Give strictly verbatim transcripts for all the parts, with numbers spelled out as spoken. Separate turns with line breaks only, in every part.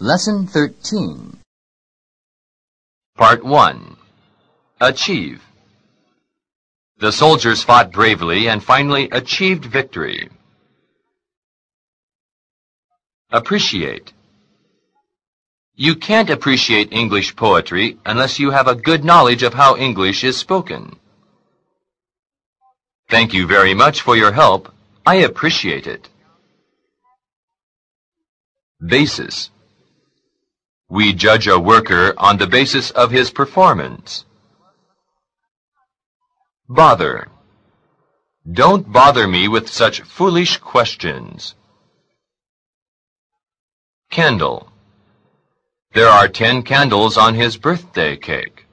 Lesson thirteen.
Part one. Achieve. The soldiers fought bravely and finally achieved victory. Appreciate. You can't appreciate English poetry unless you have a good knowledge of how English is spoken. Thank you very much for your help. I appreciate it. Basis. We judge a worker on the basis of his performance. Bother. Don't bother me with such foolish questions. Candle. There are ten candles on his birthday cake.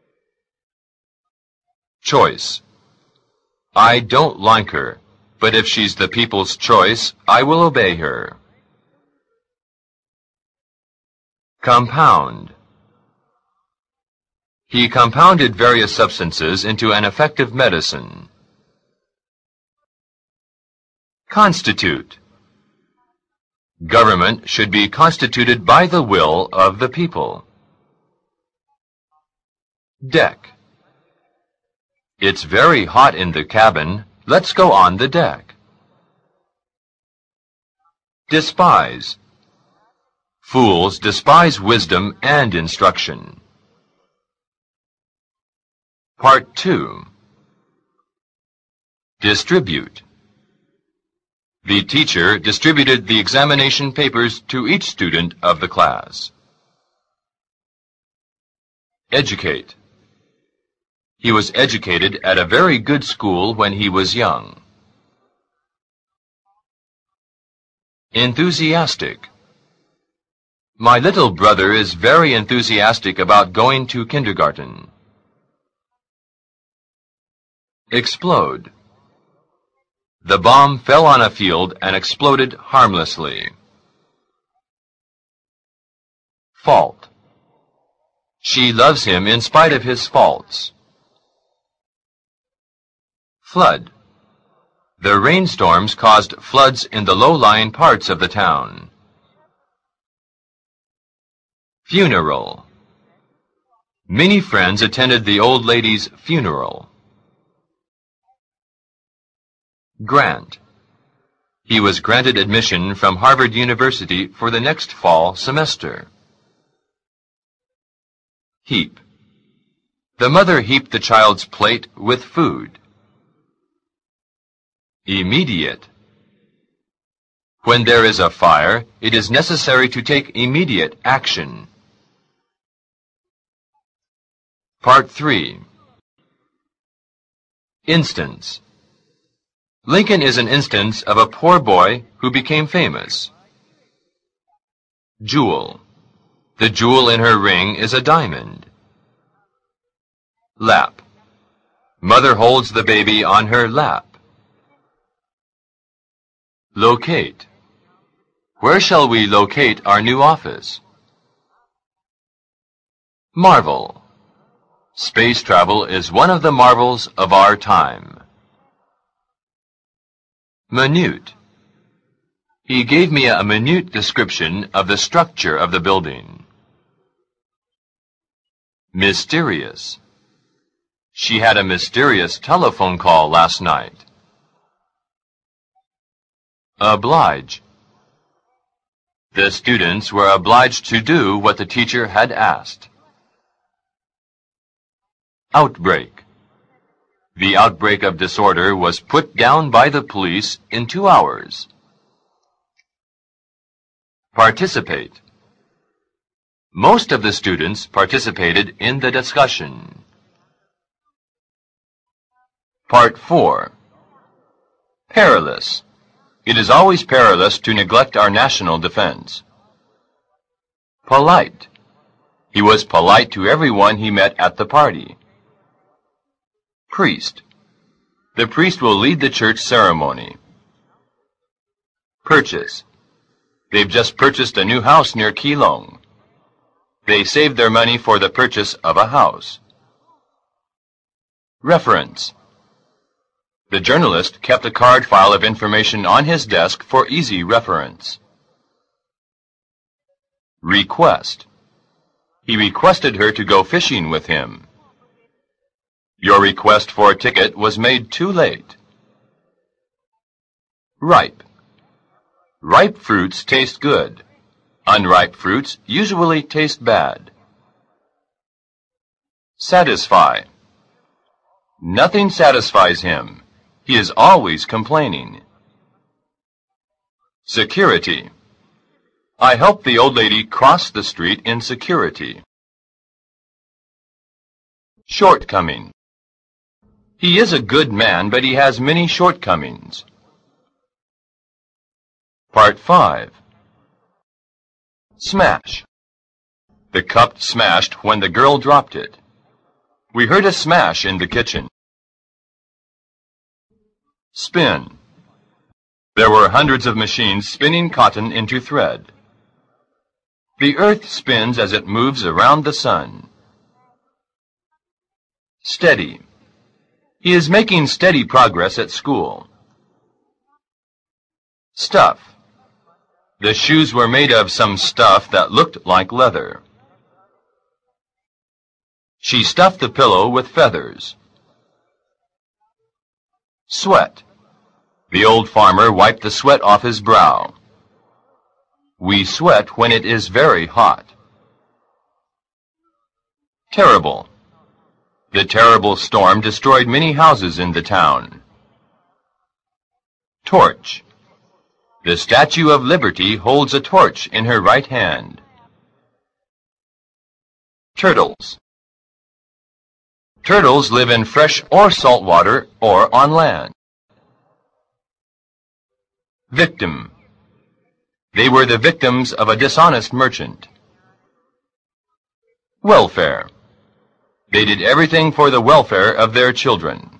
Choice. I don't like her, but if she's the people's choice, I will obey her. Compound. He compounded various substances into an effective medicine. Constitute. Government should be constituted by the will of the people. Deck. It's very hot in the cabin. Let's go on the deck. Despise. Fools despise wisdom and instruction. Part two. Distribute. The teacher distributed the examination papers to each student of the class. Educate. He was educated at a very good school when he was young. Enthusiastic. My little brother is very enthusiastic about going to kindergarten. Explode. The bomb fell on a field and exploded harmlessly. Fault. She loves him in spite of his faults. Flood. The rainstorms caused floods in the low-lying parts of the town. Funeral. Many friends attended the old lady's funeral. Grant. He was granted admission from Harvard University for the next fall semester. Heap. The mother heaped the child's plate with food. Immediate. When there is a fire, it is necessary to take immediate action. Part three. Instance. Lincoln is an instance of a poor boy who became famous. Jewel. The jewel in her ring is a diamond. Lap. Mother holds the baby on her lap. Locate. Where shall we locate our new office? Marvel. Space travel is one of the marvels of our time. Minute. He gave me a minute description of the structure of the building. Mysterious. She had a mysterious telephone call last night. Oblige. The students were obliged to do what the teacher had asked. Outbreak. The outbreak of disorder was put down by the police in two hours. Participate. Most of the students participated in the discussion. Part four. Perilous. It is always perilous to neglect our national defense. Polite. He was polite to everyone he met at the party. Priest. The priest will lead the church ceremony. Purchase. They've just purchased a new house near Keelung. They saved their money for the purchase of a house. Reference. The journalist kept a card file of information on his desk for easy reference. Request. He requested her to go fishing with him. Your request for a ticket was made too late. Ripe. Ripe fruits taste good. Unripe fruits usually taste bad. Satisfy. Nothing satisfies him. He is always complaining. Security. I helped the old lady cross the street in security. Shortcoming. He is a good man, but he has many shortcomings. Part five. Smash. The cup smashed when the girl dropped it. We heard a smash in the kitchen. Spin. There were hundreds of machines spinning cotton into thread. The earth spins as it moves around the sun. Steady. He is making steady progress at school. Stuff. The shoes were made of some stuff that looked like leather. She stuffed the pillow with feathers. Sweat. The old farmer wiped the sweat off his brow. We sweat when it is very hot. Terrible. The terrible storm destroyed many houses in the town. Torch. The Statue of Liberty holds a torch in her right hand. Turtles. Turtles live in fresh or salt water or on land. Victim. They were the victims of a dishonest merchant. Welfare. They did everything for the welfare of their children.